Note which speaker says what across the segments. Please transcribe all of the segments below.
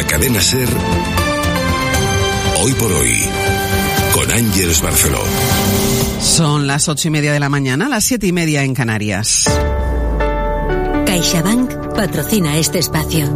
Speaker 1: Cadena SER, Hoy por Hoy, con Ángeles Barceló.
Speaker 2: Son las 8:30 de la mañana, las 7:30 en Canarias.
Speaker 3: CaixaBank patrocina este espacio.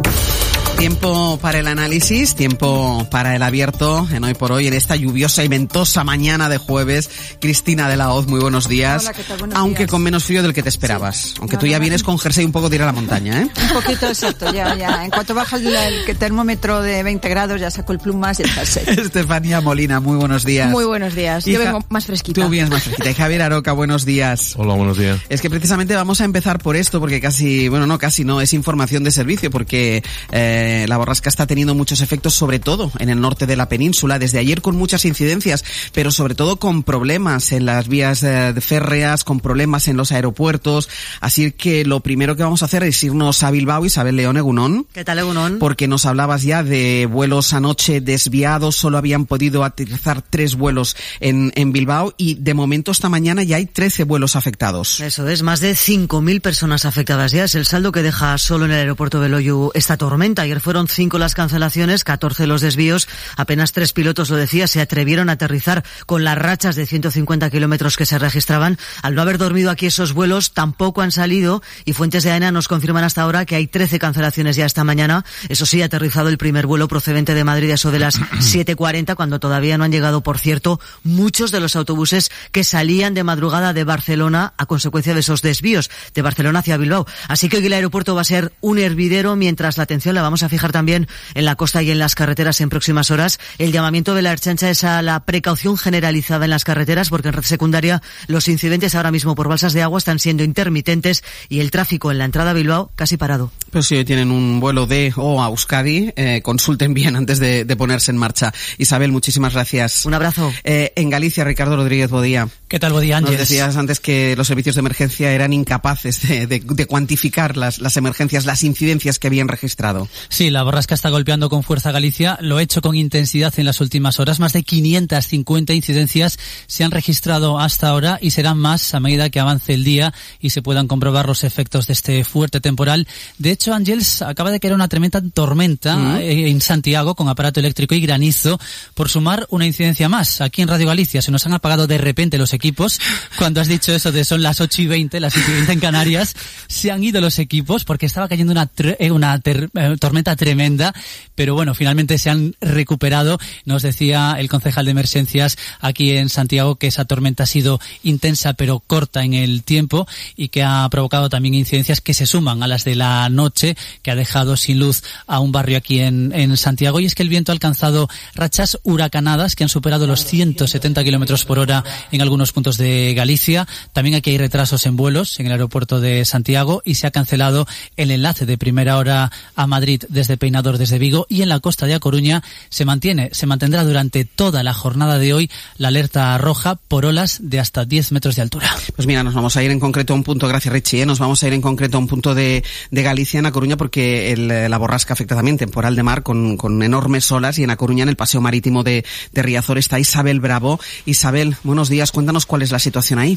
Speaker 2: Tiempo para el análisis, tiempo para el abierto en Hoy por Hoy, en esta lluviosa y ventosa mañana de jueves. Cristina de la Hoz, muy buenos días.
Speaker 4: Hola, ¿qué tal? Buenos
Speaker 2: Aunque
Speaker 4: días.
Speaker 2: Con menos frío del que te esperabas. Sí. Aunque tú ya vienes con jersey un poco de ir a la montaña, ¿eh?
Speaker 4: Un poquito, exacto, ya. En cuanto baja el termómetro de 20 grados, ya saco el plumas y el jersey.
Speaker 2: Estefanía Molina, muy buenos días.
Speaker 5: Muy buenos días. Yo vengo más fresquita.
Speaker 2: Tú vienes más fresquita. Y Javier Aroca, buenos días.
Speaker 6: Hola, buenos días.
Speaker 2: Es que precisamente vamos a empezar por esto, porque casi no, es información de servicio, porque la borrasca está teniendo muchos efectos, sobre todo en el norte de la península, desde ayer con muchas incidencias, pero sobre todo con problemas en las vías férreas, con problemas en los aeropuertos. Así que lo primero que vamos a hacer es irnos a Bilbao. Isabel León, Egunon.
Speaker 7: ¿Qué tal, Egunon?
Speaker 2: Porque nos hablabas ya de vuelos anoche desviados, solo habían podido aterrizar 3 vuelos en Bilbao y de momento esta mañana ya hay 13 vuelos afectados.
Speaker 7: Eso es, más de 5.000 personas afectadas ya. Es el saldo que deja solo en el aeropuerto de Loiu esta tormenta. Ayer fueron 5 las cancelaciones, 14 los desvíos. Apenas 3 pilotos, lo decía, se atrevieron a aterrizar con las rachas de 150 kilómetros que se registraban. Al no haber dormido aquí esos vuelos, tampoco han salido, y fuentes de AENA nos confirman hasta ahora que hay 13 cancelaciones ya esta mañana. Eso sí, ha aterrizado el primer vuelo procedente de Madrid a eso de las 7:40, cuando todavía no han llegado, por cierto, muchos de los autobuses que salían de madrugada de Barcelona a consecuencia de esos desvíos de Barcelona hacia Bilbao. Así que hoy el aeropuerto va a ser un hervidero, mientras la atención la vamos a fijar también en la costa y en las carreteras en próximas horas. El llamamiento de la Ertzaintza es a la precaución generalizada en las carreteras, porque en red secundaria los incidentes ahora mismo por balsas de agua están siendo intermitentes y el tráfico en la entrada a Bilbao casi parado.
Speaker 2: Pero si hoy tienen un vuelo de o a Euskadi, consulten bien antes de ponerse en marcha. Isabel, muchísimas gracias.
Speaker 7: Un abrazo.
Speaker 2: En Galicia, Ricardo Rodríguez Bodía.
Speaker 8: ¿Qué tal, Bodía, Ángeles?
Speaker 2: Nos decías antes que los servicios de emergencia eran incapaces de cuantificar las emergencias, las incidencias que habían registrado.
Speaker 8: Sí, la borrasca está golpeando con fuerza a Galicia. Lo ha hecho con intensidad en las últimas horas. Más de 550 incidencias se han registrado hasta ahora y serán más a medida que avance el día y se puedan comprobar los efectos de este fuerte temporal. De hecho, Ángeles, acaba de caer una tremenda tormenta en Santiago con aparato eléctrico y granizo, por sumar una incidencia más. Aquí en Radio Galicia se nos han apagado de repente los equipos. Cuando has dicho eso de son las 8:20, las 7:20 en Canarias, se han ido los equipos porque estaba cayendo una tormenta tremenda, pero bueno, finalmente se han recuperado. Nos decía el concejal de emergencias aquí en Santiago que esa tormenta ha sido intensa pero corta en el tiempo y que ha provocado también incidencias que se suman a las de la noche, que ha dejado sin luz a un barrio aquí en Santiago. Y es que el viento ha alcanzado rachas huracanadas que han superado los 170 kilómetros por hora en algunos puntos de Galicia. También aquí hay retrasos en vuelos en el aeropuerto de Santiago y se ha cancelado el enlace de primera hora a Madrid desde Peinador, desde Vigo, y en la costa de A Coruña se mantendrá durante toda la jornada de hoy la alerta roja por olas de hasta 10 metros de altura.
Speaker 2: Pues mira, nos vamos a ir en concreto a un punto, gracias Richie, nos vamos a ir en concreto a un punto de Galicia, en A Coruña, porque la borrasca afecta también temporal de mar con enormes olas, y en A Coruña, en el paseo marítimo de Riazor, está Isabel Bravo. Isabel, buenos días, cuéntanos cuál es la situación ahí.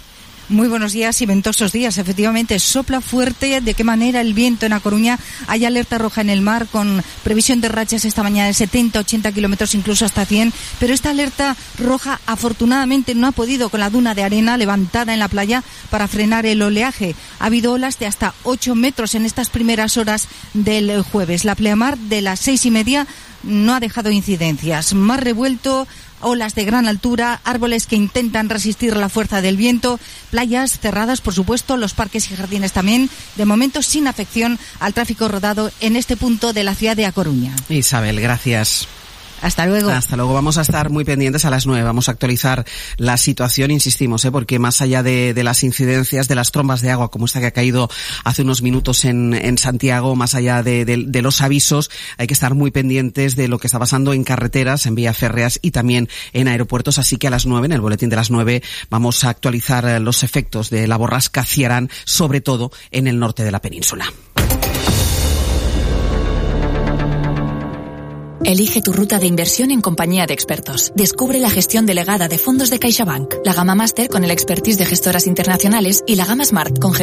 Speaker 5: Muy buenos días y ventosos días. Efectivamente, sopla fuerte. ¿De qué manera el viento en A Coruña? Hay alerta roja en el mar con previsión de rachas esta mañana de 70, 80 kilómetros, incluso hasta 100. Pero esta alerta roja, afortunadamente, no ha podido con la duna de arena levantada en la playa para frenar el oleaje. Ha habido olas de hasta 8 metros en estas primeras horas del jueves. La pleamar de las 6:30 no ha dejado incidencias. Mar revuelto, olas de gran altura, árboles que intentan resistir la fuerza del viento, playas cerradas, por supuesto, los parques y jardines también, de momento sin afección al tráfico rodado en este punto de la ciudad de A Coruña.
Speaker 2: Isabel, gracias.
Speaker 5: Hasta luego.
Speaker 2: Hasta luego. Vamos a estar muy pendientes a las 9. Vamos a actualizar la situación, insistimos, porque más allá de las incidencias, de las trombas de agua como esta que ha caído hace unos minutos en Santiago, más allá de los avisos, hay que estar muy pendientes de lo que está pasando en carreteras, en vías férreas y también en aeropuertos. Así que a las 9, en el boletín de las 9, vamos a actualizar los efectos de la borrasca Ciarán, sobre todo en el norte de la península.
Speaker 3: Elige tu ruta de inversión en compañía de expertos. Descubre la gestión delegada de fondos de CaixaBank, la gama Master con el expertise de gestoras internacionales y la gama Smart con